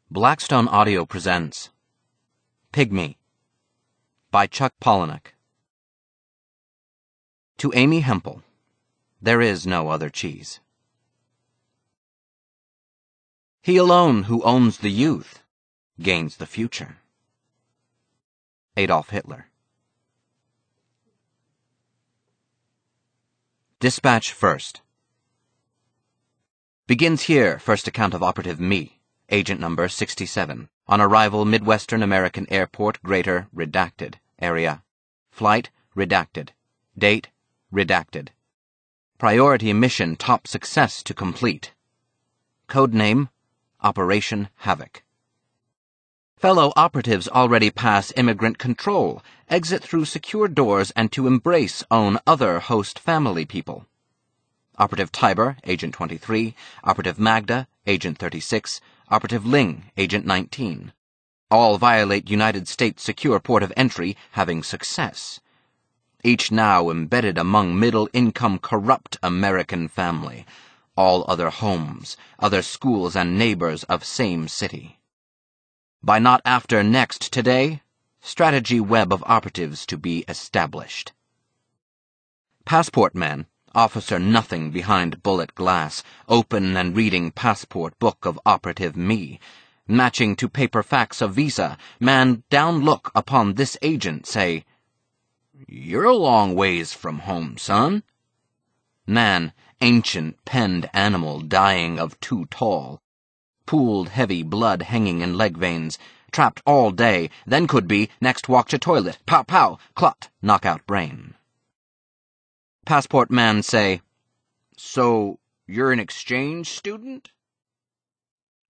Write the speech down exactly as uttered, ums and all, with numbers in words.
Blackstone Audio presents Pygmy by Chuck Palahniuk. To Amy Hempel, there is no other cheese. He alone who owns the youth gains the future. Adolf Hitler. Dispatch first. Begins here first account of Operative Me, Agent number sixty-seven, on arrival Midwestern American Airport, Greater, redacted, area. Flight, redacted. Date, redacted. Priority mission top success to complete. Code name, Operation Havoc. Fellow operatives already pass immigrant control, exit through secure doors and to embrace own other host family people. Operative Tiber, Agent twenty-three, Operative Magda, Agent thirty-six, Operative Ling, Agent nineteen. All violate United States secure port of entry, having success. Each now embedded among middle-income corrupt American family. All other homes, other schools and neighbors of same city. By not after next today, strategy web of operatives to be established. Passport man, officer nothing behind bullet glass, open and reading passport book of Operative Me, matching to paper fax of visa, man down look upon this agent, say, "You're a long ways from home, son." Man, ancient penned animal dying of too tall. Pooled heavy blood hanging in leg veins, trapped all day, then could be, next walk to toilet, pow pow, clot, knock out brain. Passport man say, "So, you're an exchange student?"